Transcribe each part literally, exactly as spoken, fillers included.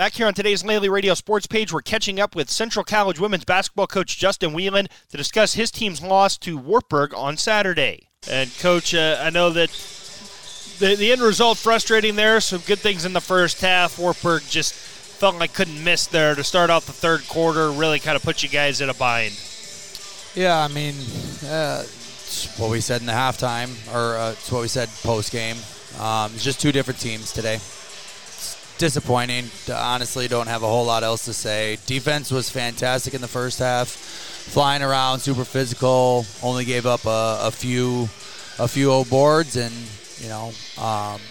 Back here on today's Lately Radio Sports page, we're catching up with Central College women's basketball coach Justin Whelan to discuss his team's loss to Wartburg on Saturday. And, Coach, uh, I know that the, the end result frustrating there. Some good things in the first half. Wartburg just felt like couldn't miss there to start out the third quarter. Really kind of put you guys in a bind. Yeah, I mean, uh, it's what we said in the halftime, or uh, it's what we said post-game. Um, it's just two different teams today. Disappointing. Honestly, don't have a whole lot else to say. Defense was fantastic in the first half, flying around, super physical. Only gave up a, a few, a few old boards, and you know, um,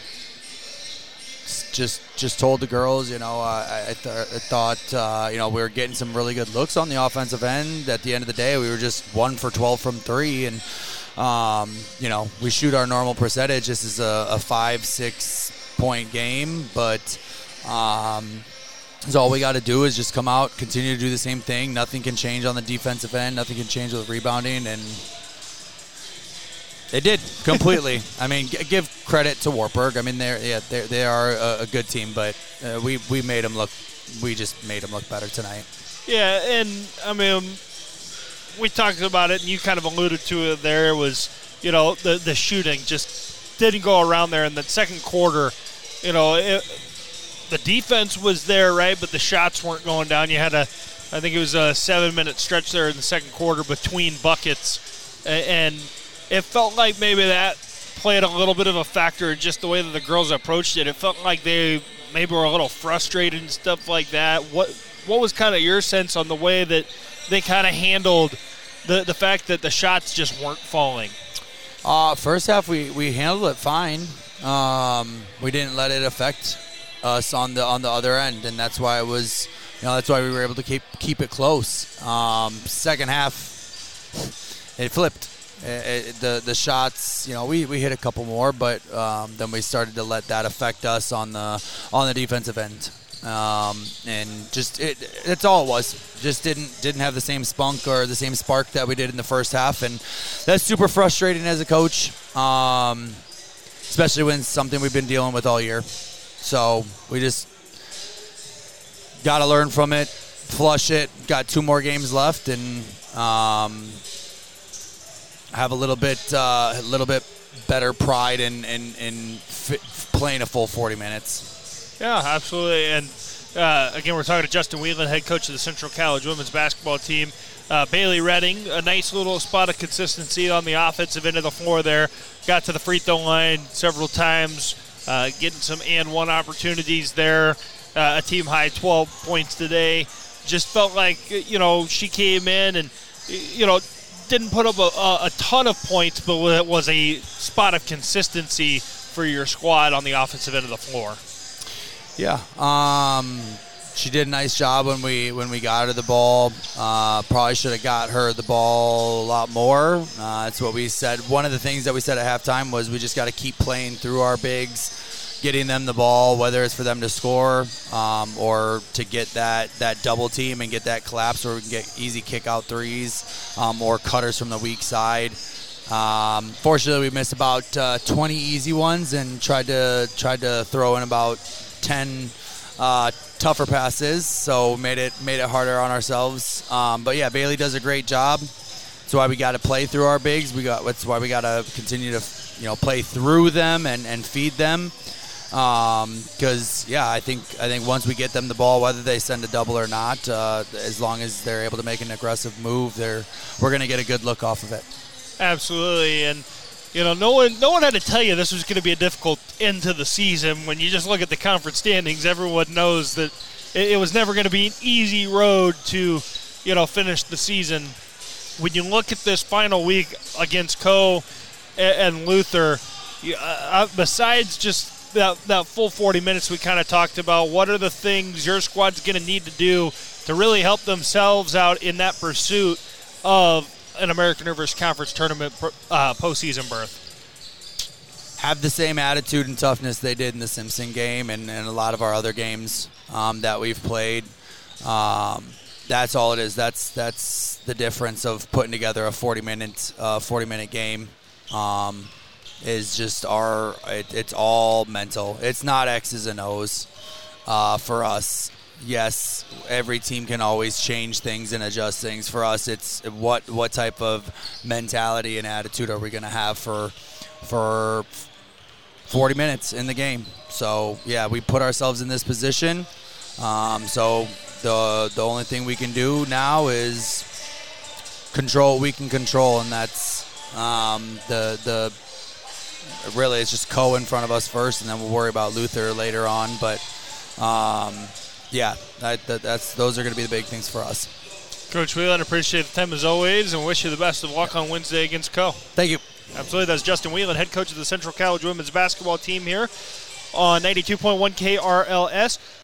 just just told the girls, you know, uh, I, th- I thought, uh, you know, we were getting some really good looks on the offensive end. At the end of the day, we were just one for twelve from three, and um, you know, we shoot our normal percentage. This is a, a five, six point game, but. Um, so all we got to do is just come out, continue to do the same thing. Nothing can change on the defensive end. Nothing can change with rebounding, and they did completely. I mean, g- give credit to Wartburg. I mean, they're yeah, they're, they are a, a good team, but uh, we we made them look. We just made them look better tonight. Yeah, and I mean, we talked about it, and you kind of alluded to it. There was, you know, the the shooting just didn't go around there in the second quarter. You know, it, the defense was there, right, but the shots weren't going down. You had a, I think it was a seven-minute stretch there in the second quarter between buckets, and it felt like maybe that played a little bit of a factor in just the way that the girls approached it. It felt like they maybe were a little frustrated and stuff like that. What what was kind of your sense on the way that they kind of handled the, the fact that the shots just weren't falling? Uh, first half, we, we handled it fine. Um, we didn't let it affect us on the on the other end, and that's why it was, you know, that's why we were able to keep keep it close. Um, second half, it flipped. It, it, the the shots, you know, we, we hit a couple more, but um, then we started to let that affect us on the on the defensive end, um, and just it that's all it was. Just didn't didn't have the same spunk or the same spark that we did in the first half, and that's super frustrating as a coach, um, especially when it's something we've been dealing with all year. So we just got to learn from it, flush it. Got two more games left, and um, have a little bit, uh, a little bit better pride in in, in f- playing a full forty minutes. Yeah, absolutely. And uh, again, we're talking to Justin Whelan, head coach of the Central College women's basketball team. Uh, Bailey Redding, a nice little spot of consistency on the offensive end of the floor there. Got to the free throw line several times. Uh, getting some and one opportunities there. Uh, a team high twelve points today. Just felt like, you know, she came in and, you know, didn't put up a, a ton of points, but it was a spot of consistency for your squad on the offensive end of the floor. Yeah. Um, she did a nice job when we when we got her the ball. Uh, probably should have got her the ball a lot more. Uh, that's what we said. One of the things that we said at halftime was we just got to keep playing through our bigs, getting them the ball, whether it's for them to score um, or to get that, that double team and get that collapse where we can get easy kick out threes um, or cutters from the weak side. Um, fortunately, we missed about uh, twenty easy ones and tried to tried to throw in about ten uh, tougher passes, so made it made it harder on ourselves. Um, but yeah, Bailey does a great job. That's why we got to play through our bigs. We got that's why we got to continue to you know play through them and, and feed them. Because um, yeah, I think I think once we get them the ball, whether they send a double or not, uh, as long as they're able to make an aggressive move, they're we're gonna get a good look off of it. Absolutely, and you know, no one no one had to tell you this was going to be a difficult end to the season. When you just look at the conference standings, everyone knows that it, it was never going to be an easy road to, you know, finish the season. When you look at this final week against Co and, and Luther, you, uh, besides just that that full forty minutes we kind of talked about, what are the things your squad's going to need to do to really help themselves out in that pursuit of an American Rivers Conference Tournament uh, postseason berth? Have the same attitude and toughness they did in the Simpson game and, and a lot of our other games um, that we've played. Um, that's all it is. That's that's the difference of putting together a forty minute uh, forty minute game. Um, is just our it, it's all mental. It's not X's and O's. uh, for us. Yes, every team can always change things and adjust things. For us, it's what what type of mentality and attitude are we going to have for for forty minutes in the game. So, yeah, we put ourselves in this position. Um, so the the only thing we can do now is control what we can control, and that's um, the the really it's just Co in front of us first, and then we'll worry about Luther later on. But um, yeah, that, that, that's those are going to be the big things for us. Coach Whelan, appreciate the time as always, and wish you the best of luck on Wednesday against Co. Thank you. Absolutely. That's Justin Whelan, head coach of the Central College women's basketball team here on ninety-two point one K R L S.